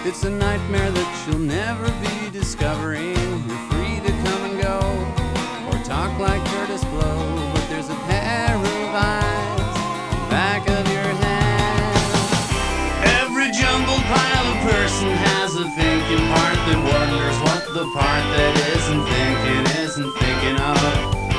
It's a nightmare that you'll never be discovering. You're free to come and go, or talk like Curtis Blow, but there's a pair of eyes back of your head. Every jumbled pile of person has a thinking part that wonders what the part that